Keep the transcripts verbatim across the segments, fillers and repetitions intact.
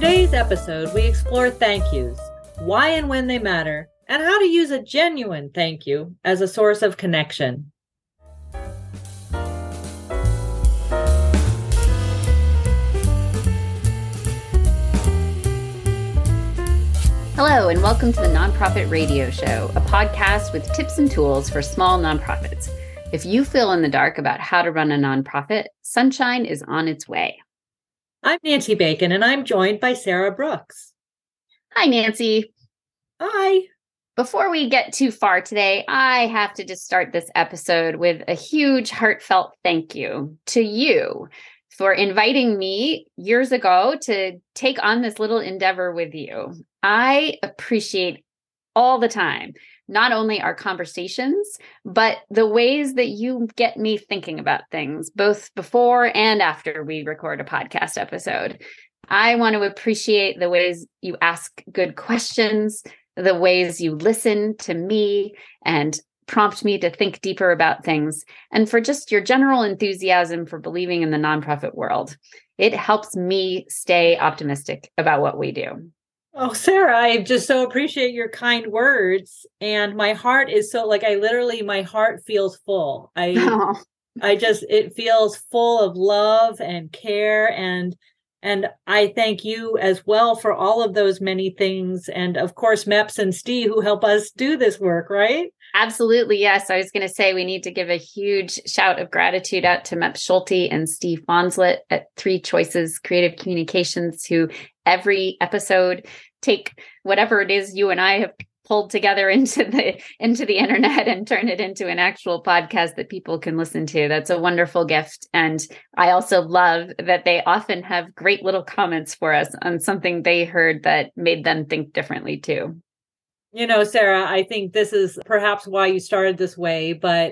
today's episode, we explore thank yous, why and when they matter, and how to use a genuine thank you as a source of connection. Hello, and welcome to the Nonprofit Radio Show, a podcast with tips and tools for small nonprofits. If you feel in the dark about how to run a nonprofit, sunshine is on its way. I'm Nancy Bacon, and I'm joined by Sarah Brooks. Hi, Nancy. Hi. Before we get too far today, I have to just start this episode with a huge heartfelt thank you to you for inviting me years ago to take on this little endeavor with you. I appreciate all the time, not only our conversations, but the ways that you get me thinking about things, both before and after we record a podcast episode. I want to appreciate the ways you ask good questions, the ways you listen to me and prompt me to think deeper about things, and for just your general enthusiasm for believing in the nonprofit world. It helps me stay optimistic about what we do. Oh, Sarah, I just so appreciate your kind words. And my heart is so like, I literally, my heart feels full. I, Oh. I just, it feels full of love and care. And, and I thank you as well for all of those many things. And of course, Meps and Steve, who help us do this work, right? Absolutely. Yes. I was going to say we need to give a huge shout of gratitude out to Mep Schulte and Steve Fonslet at Three Choices Creative Communications, who every episode take whatever it is you and I have pulled together into the into the internet and turn it into an actual podcast that people can listen to. That's a wonderful gift. And I also love that they often have great little comments for us on something they heard that made them think differently too. You know, Sarah, I think this is perhaps why you started this way, but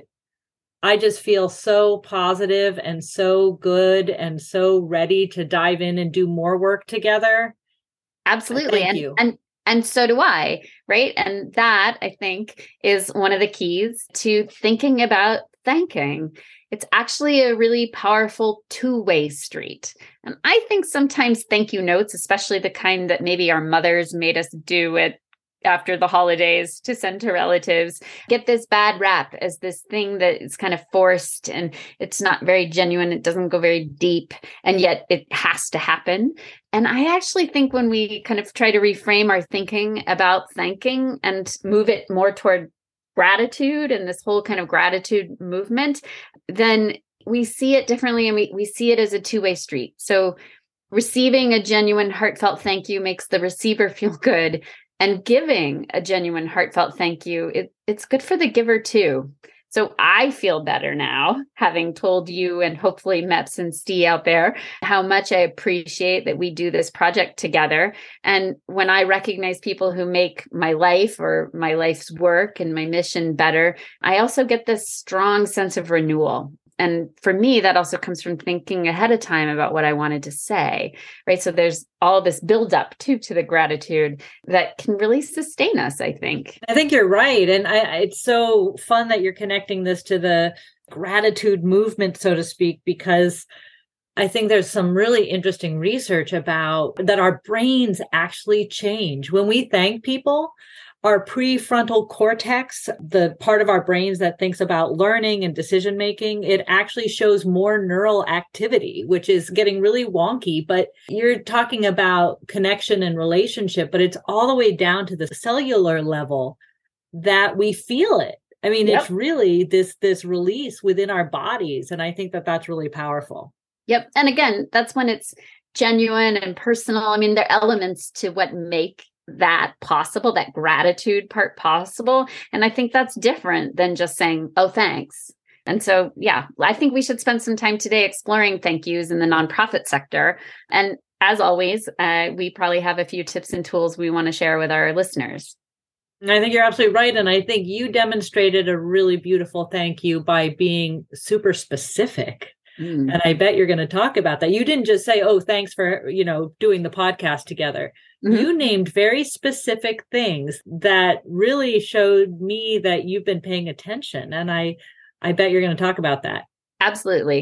I just feel so positive and so good and so ready to dive in and do more work together. Absolutely. Thank and, you. and and so do I, right? And that, I think, is one of the keys to thinking about thanking. It's actually a really powerful two-way street. And I think sometimes thank you notes, especially the kind that maybe our mothers made us do at after the holidays to send to relatives, get this bad rap as this thing that is kind of forced and it's not very genuine. It doesn't go very deep, and yet it has to happen. And I actually think when we kind of try to reframe our thinking about thanking and move it more toward gratitude and this whole kind of gratitude movement, then we see it differently, and we, we see it as a two-way street. So receiving a genuine, heartfelt thank you makes the receiver feel good. And giving a genuine, heartfelt thank you, it, it's good for the giver too. So I feel better now, having told you and hopefully Meps and Steve out there how much I appreciate that we do this project together. And when I recognize people who make my life or my life's work and my mission better, I also get this strong sense of renewal. And for me, that also comes from thinking ahead of time about what I wanted to say, right? So there's all this buildup too to the gratitude that can really sustain us, I think. I think you're right. And I, it's so fun that you're connecting this to the gratitude movement, so to speak, because I think there's some really interesting research about that our brains actually change. When we thank people, our prefrontal cortex, the part of our brains that thinks about learning and decision making, it actually shows more neural activity, which is getting really wonky. But you're talking about connection and relationship, but it's all the way down to the cellular level that we feel it. I mean, yep. It's really this, this release within our bodies. And I think that that's really powerful. Yep. And again, that's when it's genuine and personal. I mean, there are elements to what make that possible, that gratitude part possible. And I think that's different than just saying, oh, thanks. And so, yeah, I think we should spend some time today exploring thank yous in the nonprofit sector. And as always, uh, we probably have a few tips and tools we want to share with our listeners. I think you're absolutely right. And I think you demonstrated a really beautiful thank you by being super specific. Mm. And I bet you're going to talk about that. You didn't just say, oh, thanks for, you know, doing the podcast together. Mm-hmm. You named very specific things that really showed me that you've been paying attention. And I, I bet you're going to talk about that. Absolutely.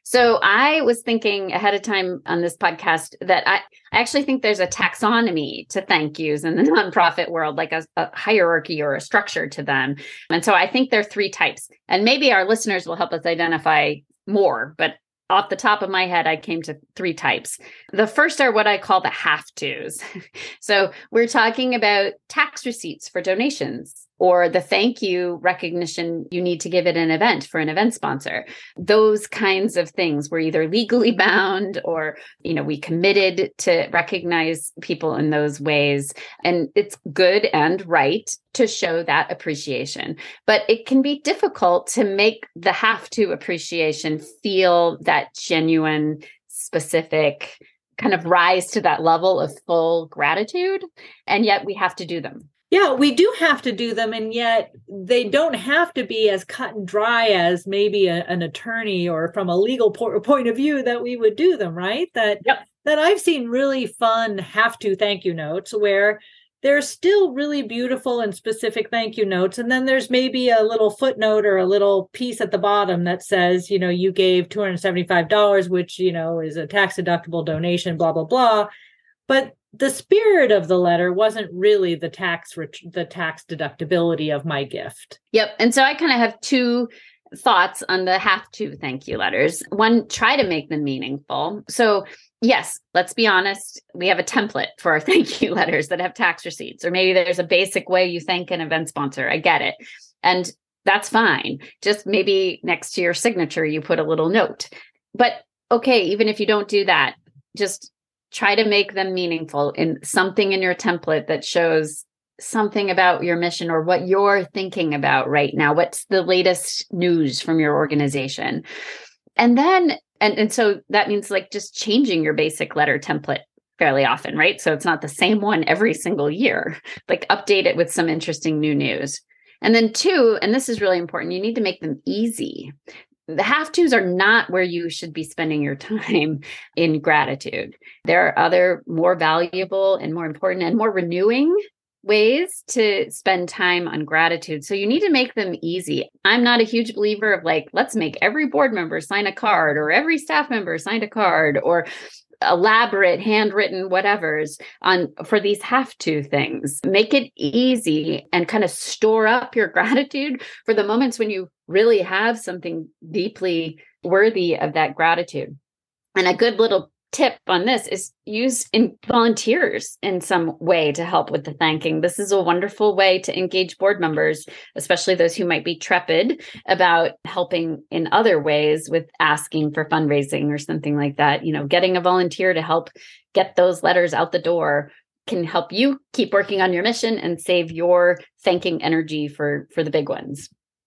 So I was thinking ahead of time on this podcast that I, I actually think there's a taxonomy to thank yous in the nonprofit world, like a, a hierarchy or a structure to them. And so I think there are three types. And maybe our listeners will help us identify more, but off the top of my head, I came to three types. The first are what I call the have-tos. So we're talking about tax receipts for donations, or the thank you recognition you need to give at an event for an event sponsor. Those kinds of things were either legally bound or, you know, we committed to recognize people in those ways. And it's good and right to show that appreciation. But it can be difficult to make the have to appreciation feel that genuine, specific, kind of rise to that level of full gratitude. And yet we have to do them. Yeah, we do have to do them, and yet they don't have to be as cut and dry as maybe a, an attorney or from a legal po- point of view that we would do them, right? That yep. that I've seen really fun have to thank you notes where there's still really beautiful and specific thank you notes. And then there's maybe a little footnote or a little piece at the bottom that says, you know, you gave two hundred seventy-five dollars, which, you know, is a tax deductible donation, blah, blah, blah. But the spirit of the letter wasn't really the tax ret- the tax deductibility of my gift. Yep. And so I kind of have two thoughts on the have to thank you letters. One, try to make them meaningful. So yes, let's be honest. We have a template for our thank you letters that have tax receipts, or maybe there's a basic way you thank an event sponsor. I get it. And that's fine. Just maybe next to your signature, you put a little note. But okay, even if you don't do that, just try to make them meaningful in something in your template that shows something about your mission or what you're thinking about right now. What's the latest news from your organization? And then, and, and so that means like just changing your basic letter template fairly often, right? So it's not the same one every single year, like update it with some interesting new news. And then two, and this is really important, you need to make them easy. The have-tos are not where you should be spending your time in gratitude. There are other more valuable and more important and more renewing ways to spend time on gratitude. So you need to make them easy. I'm not a huge believer of like, let's make every board member sign a card or every staff member sign a card or elaborate handwritten whatevers on for these have to things. Make it easy and kind of store up your gratitude for the moments when you really have something deeply worthy of that gratitude. And a good little tip on this is use in volunteers in some way to help with the thanking. This is a wonderful way to engage board members, especially those who might be trepid about helping in other ways with asking for fundraising or something like that. You know, getting a volunteer to help get those letters out the door can help you keep working on your mission and save your thanking energy for, for the big ones.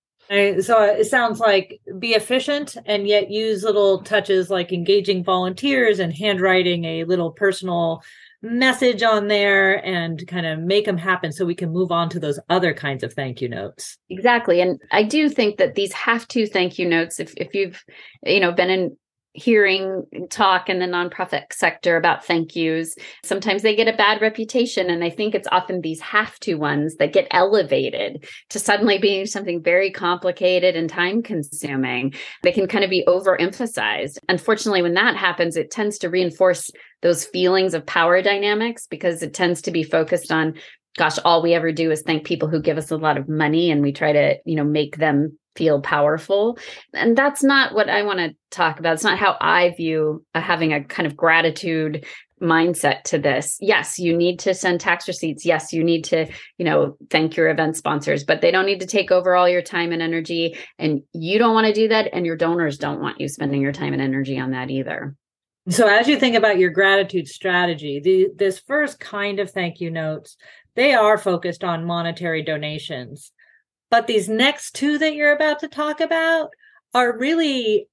I, so it sounds like be efficient and yet use little touches like engaging volunteers and handwriting a little personal message on there and kind of make them happen so we can move on to those other kinds of thank you notes. Exactly. And I do think that these have to thank you notes, if if you've, you know, been in hearing talk in the nonprofit sector about thank yous, sometimes they get a bad reputation. And I think it's often these have to ones that get elevated to suddenly being something very complicated and time consuming. They can kind of be overemphasized. Unfortunately, when that happens, it tends to reinforce those feelings of power dynamics because it tends to be focused on, gosh, all we ever do is thank people who give us a lot of money and we try to, you know, make them feel powerful. And that's not what I want to talk about. It's not how I view uh, having a kind of gratitude mindset to this. Yes, you need to send tax receipts. Yes, you need to, you know, thank your event sponsors, but they don't need to take over all your time and energy. And you don't want to do that. And your donors don't want you spending your time and energy on that either. So as you think about your gratitude strategy, the, this first kind of thank you notes, they are focused on monetary donations. But these next two that you're about to talk about are really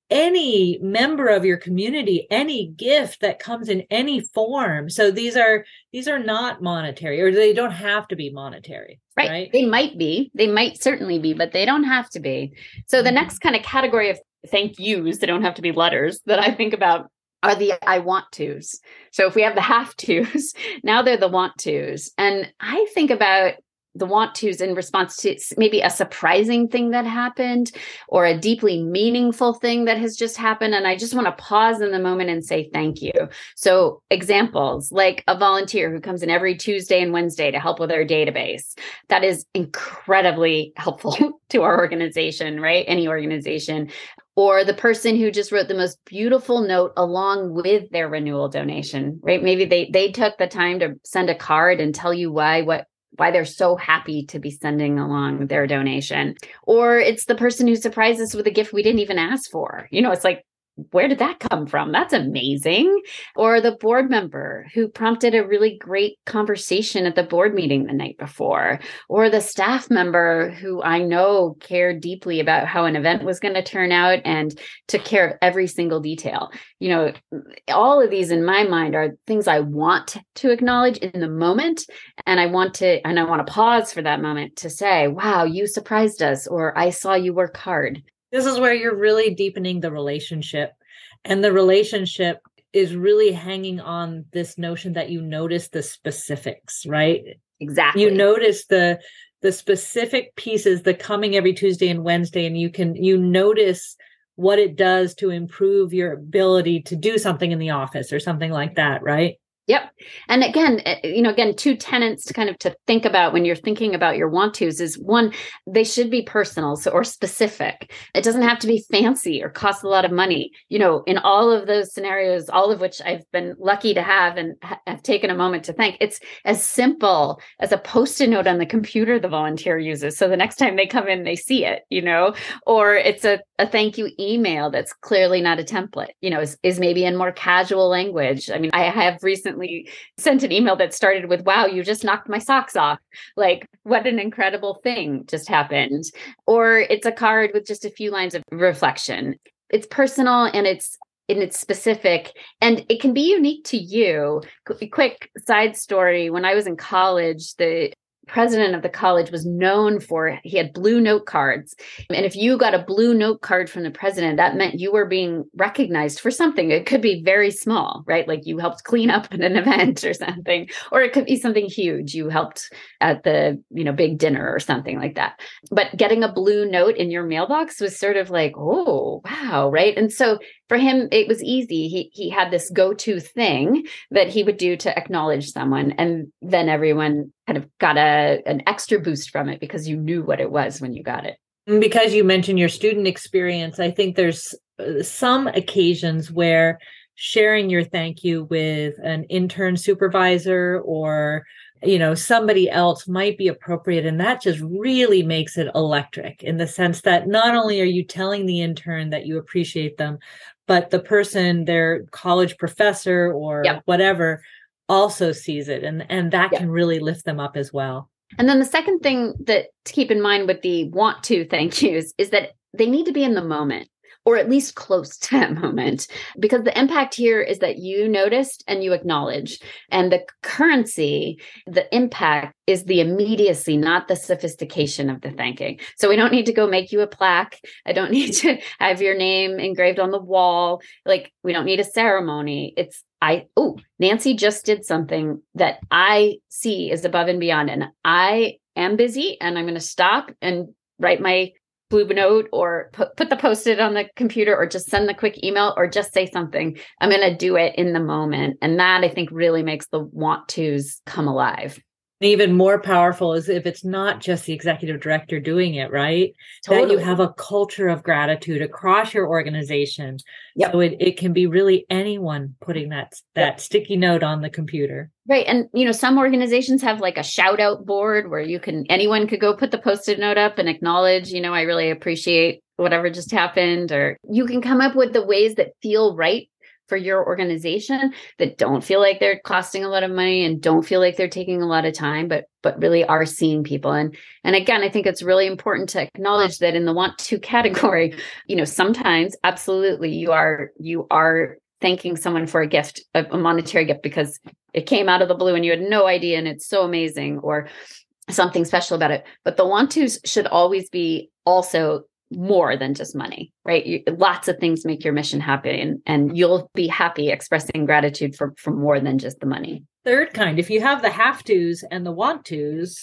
any member of your community, any gift that comes in any form. So these are these are not monetary, or they don't have to be monetary. Right. right? They might be. They might certainly be, but they don't have to be. So the mm-hmm. next kind of category of thank yous, they don't have to be letters, that I think about are the I want tos. So if we have the have tos, now they're the want tos. And I think about the want tos in response to maybe a surprising thing that happened or a deeply meaningful thing that has just happened. And I just want to pause in the moment and say thank you. So examples like a volunteer who comes in every Tuesday and Wednesday to help with our database. That is incredibly helpful to our organization, right? Any organization. Or the person who just wrote the most beautiful note along with their renewal donation, right? Maybe they they took the time to send a card and tell you why what why they're so happy to be sending along their donation. Or it's the person who surprised us with a gift we didn't even ask for. You know, it's like, where did that come from? That's amazing. Or the board member who prompted a really great conversation at the board meeting the night before. Or the staff member who I know cared deeply about how an event was going to turn out and took care of every single detail. You know, all of these in my mind are things I want to acknowledge in the moment. And I want to, and I want to pause for that moment to say, wow, you surprised us, or I saw you work hard. This is where you're really deepening the relationship. And the relationship is really hanging on this notion that you notice the specifics, right? Exactly. You notice the the specific pieces, the coming every Tuesday and Wednesday, and you can you notice what it does to improve your ability to do something in the office or something like that, right? Yep. And again, you know, again, two tenets to kind of to think about when you're thinking about your want tos is one, they should be personal so, or specific. It doesn't have to be fancy or cost a lot of money. You know, in all of those scenarios, all of which I've been lucky to have and ha- have taken a moment to thank, it's as simple as a post-it note on the computer the volunteer uses. So the next time they come in, they see it, you know, or it's a, a thank you email that's clearly not a template, you know, is, is maybe in more casual language. I mean, I have recently sent an email that started with, wow, you just knocked my socks off. Like, what an incredible thing just happened. Or it's a card with just a few lines of reflection. It's personal and it's and it's specific and it can be unique to you. Qu- quick side story. When I was in college, the president of the college was known for, he had blue note cards. And if you got a blue note card from the president, that meant you were being recognized for something. It could be very small, right? Like you helped clean up at an event or something, or it could be something huge. You helped at the, you know, big dinner or something like that. But getting a blue note in your mailbox was sort of like, oh, wow, right? And so for him, it was easy. He he had this go-to thing that he would do to acknowledge someone. And then everyone kind of got a an extra boost from it because you knew what it was when you got it. Because you mentioned your student experience, I think there's some occasions where sharing your thank you with an intern supervisor or, you know, somebody else might be appropriate. And that just really makes it electric in the sense that not only are you telling the intern that you appreciate them, but the person, their college professor or Yep. whatever, also sees it. And, and that Yep. can really lift them up as well. And then the second thing that to keep in mind with the want to thank yous is that they need to be in the moment, or at least close to that moment, because the impact here is that you noticed and you acknowledge. And the currency, the impact is the immediacy, not the sophistication of the thanking. So we don't need to go make you a plaque. I don't need to have your name engraved on the wall. Like, we don't need a ceremony. It's I, oh, Nancy just did something that I see is above and beyond. And I am busy and I'm going to stop and write my blue note or put, put the post-it on the computer or just send the quick email or just say something. I'm going to do it in the moment. And that I think really makes the want tos come alive. Even more powerful is if it's not just the executive director doing it, right? Totally. That you have a culture of gratitude across your organization. Yep. So it, it can be really anyone putting that, that yep. sticky note on the computer. Right. And, you know, some organizations have like a shout out board where you can, anyone could go put the post-it note up and acknowledge, you know, I really appreciate whatever just happened. Or you can come up with the ways that feel right for your organization that don't feel like they're costing a lot of money and don't feel like they're taking a lot of time, but but really are seeing people. And and again, I think it's really important to acknowledge that in the want to category, you know, sometimes absolutely you are you are thanking someone for a gift, a, a monetary gift, because it came out of the blue and you had no idea and it's so amazing or something special about it. But the want tos should always be also more than just money, right? You, lots of things make your mission happen, and you'll be happy expressing gratitude for, for more than just the money. Third kind, if you have the have tos and the want tos,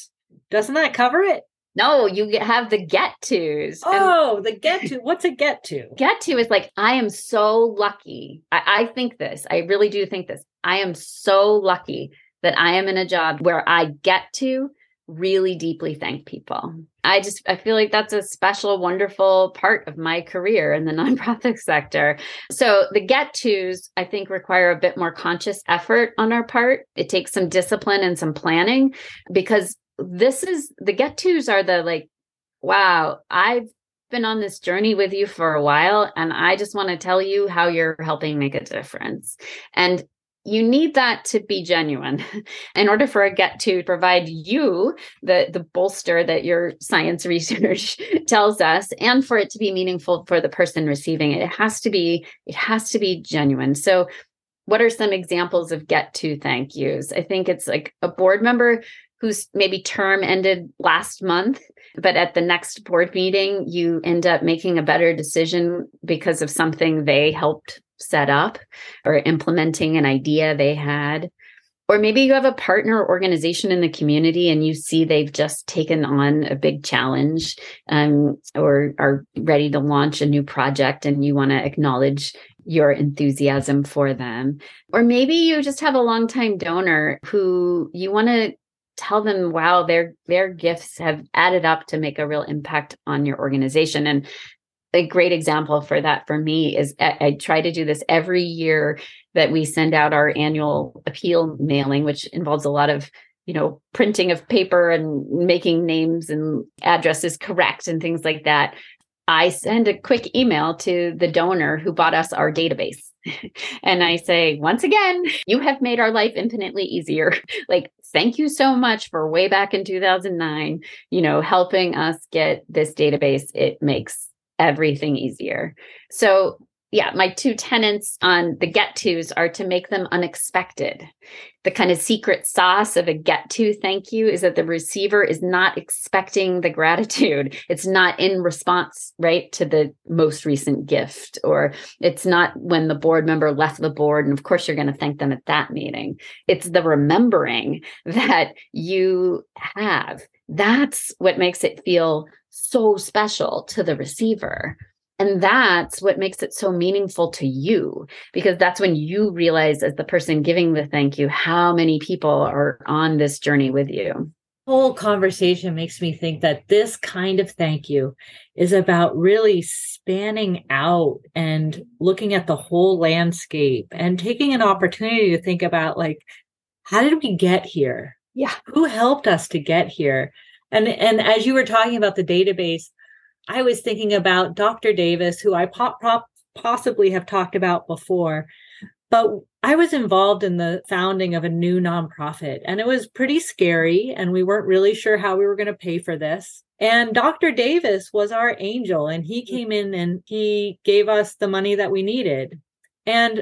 Doesn't that cover it? No, you get- have the get tos. Oh, and the get to. What's a get to? Get to is like, I am so lucky. I, I think this, I really do think this. I am so lucky that I am in a job where I get to really deeply thank people. I just, I feel like that's a special, wonderful part of my career in the nonprofit sector. So the get tos, I think, require a bit more conscious effort on our part. It takes some discipline and some planning, because this is, the get tos are the like, wow, I've been on this journey with you for a while, and I just want to tell you how you're helping make a difference. And you need that to be genuine in order for a get to provide you the, the bolster that your science research tells us, and for it to be meaningful for the person receiving it. It has to be, it has to be genuine. So what are some examples of get to thank yous? I think it's like a board member whose maybe term ended last month, but at the next board meeting, you end up making a better decision because of something they helped set up or implementing an idea they had. Or maybe you have a partner organization in the community and you see they've just taken on a big challenge um, or are ready to launch a new project, and you want to acknowledge your enthusiasm for them. Or maybe you just have a longtime donor who you want to tell them, wow, their their gifts have added up to make a real impact on your organization. And a great example for that for me is I, I try to do this every year that we send out our annual appeal mailing, which involves a lot of, you know, printing of paper and making names and addresses correct and things like that. I send a quick email to the donor who bought us our database. And I say, once again, you have made our life infinitely easier. Like, thank you so much for way back in two thousand nine, you know, helping us get this database. It makes everything easier. So yeah, my two tenets on the get tos are to make them unexpected. The kind of secret sauce of a get to thank you is that the receiver is not expecting the gratitude. It's not in response, right, to the most recent gift, or it's not when the board member left the board. And of course, you're going to thank them at that meeting. It's the remembering that you have. That's what makes it feel so special to the receiver. And that's what makes it so meaningful to you, because that's when you realize, as the person giving the thank you, how many people are on this journey with you. Whole conversation makes me think that this kind of thank you is about really spanning out and looking at the whole landscape and taking an opportunity to think about, like, how did we get here? Yeah. Who helped us to get here? And, and as you were talking about the database, I was thinking about Doctor Davis, who I po- po- possibly have talked about before, but I was involved in the founding of a new nonprofit, and it was pretty scary, and we weren't really sure how we were going to pay for this. And Doctor Davis was our angel, and he came in and he gave us the money that we needed. And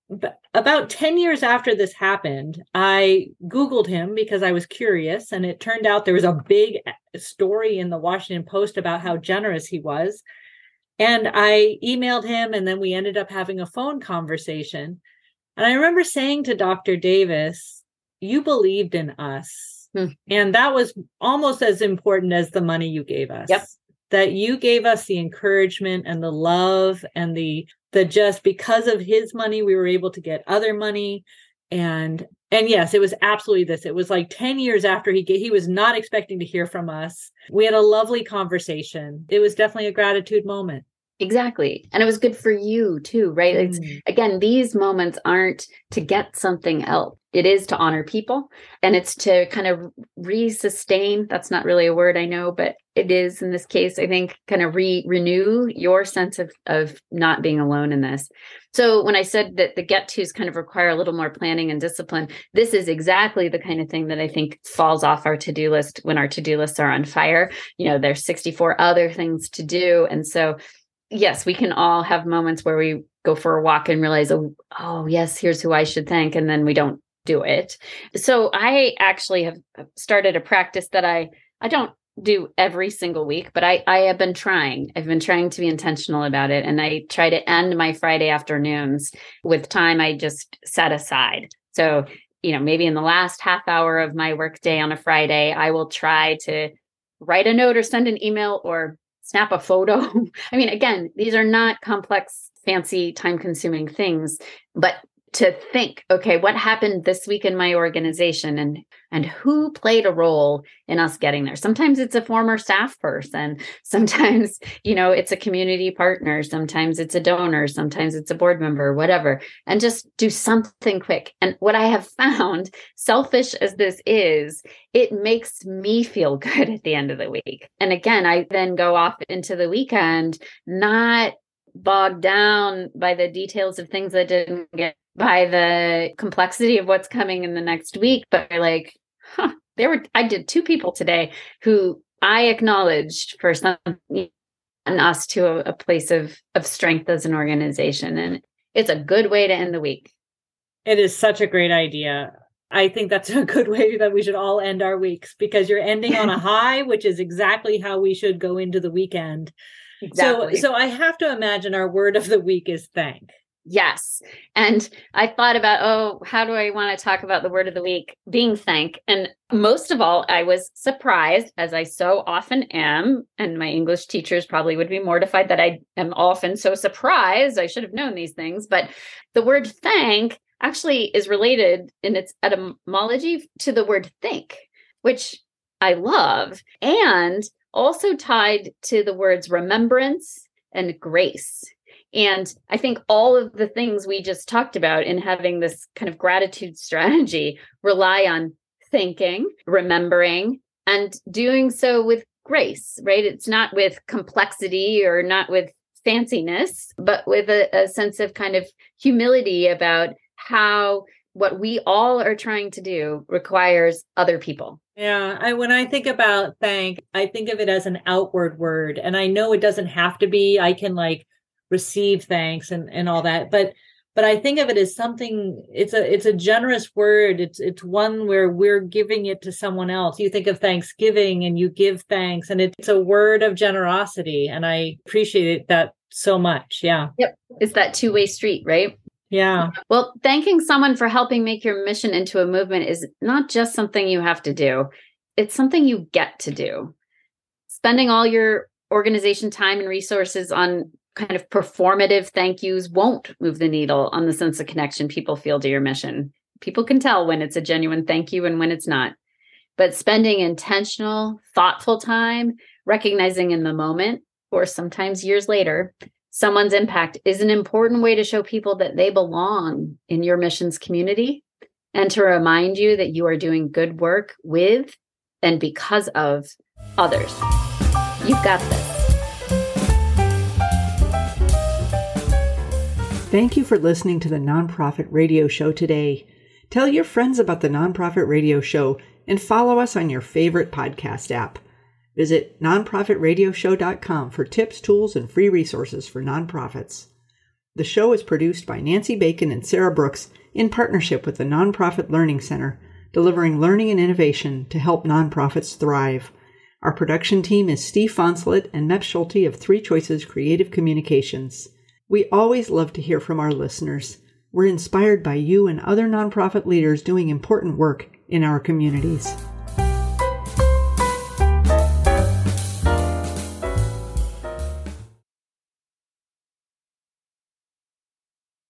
about ten years after this happened, I Googled him because I was curious, and it turned out there was a big story in the Washington Post about how generous he was. And I emailed him, and then we ended up having a phone conversation. And I remember saying to Doctor Davis, you believed in us. Hmm. And that was almost as important as the money you gave us. Yep. That you gave us the encouragement and the love and the the just because of his money, we were able to get other money. And and yes, it was absolutely this. It was like ten years after he he was not expecting to hear from us. We had a lovely conversation. It was definitely a gratitude moment. Exactly. And it was good for you too, right? Mm. It's, again, these moments aren't to get something else. It is to honor people, and it's to kind of re-sustain. That's not really a word, I know, but it is in this case, I think, kind of re renew your sense of, of not being alone in this. So when I said that the get-tos kind of require a little more planning and discipline, this is exactly the kind of thing that I think falls off our to-do list when our to-do lists are on fire. You know, there's sixty-four other things to do. And so yes, we can all have moments where we go for a walk and realize, oh, oh, yes, here's who I should thank. And then we don't do it. So I actually have started a practice that I, I don't do every single week, but I, I have been trying. I've been trying to be intentional about it. And I try to end my Friday afternoons with time I just set aside. So you know, maybe in the last half hour of my workday on a Friday, I will try to write a note or send an email or snap a photo. I mean, again, these are not complex, fancy, time-consuming things, but to think, okay, what happened this week in my organization and and who played a role in us getting there? Sometimes it's a former staff person. Sometimes, you know, it's a community partner. Sometimes it's a donor. Sometimes it's a board member, whatever. And just do something quick. And what I have found, selfish as this is, it makes me feel good at the end of the week. And again, I then go off into the weekend, not bogged down by the details of things that didn't get, by the complexity of what's coming in the next week, but like, huh, there were, I did two people today who I acknowledged for something and us to a, a place of, of strength as an organization. And it's a good way to end the week. It is such a great idea. I think that's a good way that we should all end our weeks, because you're ending on a high, which is exactly how we should go into the weekend. Exactly. So, so I have to imagine our word of the week is thank. Yes. And I thought about, oh, how do I want to talk about the word of the week being thank? And most of all, I was surprised, as I so often am. And my English teachers probably would be mortified that I am often so surprised. I should have known these things. But the word thank actually is related in its etymology to the word think, which I love, and also tied to the words remembrance and grace. And I think all of the things we just talked about in having this kind of gratitude strategy rely on thinking, remembering, and doing so with grace, right? It's not with complexity or not with fanciness, but with a, a sense of kind of humility about how what we all are trying to do requires other people. Yeah. I, when I think about thank, I think of it as an outward word. And I know it doesn't have to be. I can like receive thanks and, and all that. But but I think of it as something, it's a it's a generous word. It's it's one where we're giving it to someone else. You think of Thanksgiving and you give thanks, and it's a word of generosity. And I appreciate that so much. Yeah. Yep. It's that two-way street, right? Yeah. Well, thanking someone for helping make your mission into a movement is not just something you have to do. It's something you get to do. Spending all your organization time and resources on kind of performative thank yous won't move the needle on the sense of connection people feel to your mission. People can tell when it's a genuine thank you and when it's not. But spending intentional, thoughtful time, recognizing in the moment, or sometimes years later, someone's impact is an important way to show people that they belong in your mission's community and to remind you that you are doing good work with and because of others. You've got this. Thank you for listening to the Nonprofit Radio Show today. Tell your friends about the Nonprofit Radio Show and follow us on your favorite podcast app. Visit nonprofit radio show dot com for tips, tools, and free resources for nonprofits. The show is produced by Nancy Bacon and Sarah Brooks in partnership with the Nonprofit Learning Center, delivering learning and innovation to help nonprofits thrive. Our production team is Steve Fonslet and Mep Schulte of Three Choices Creative Communications. We always love to hear from our listeners. We're inspired by you and other nonprofit leaders doing important work in our communities.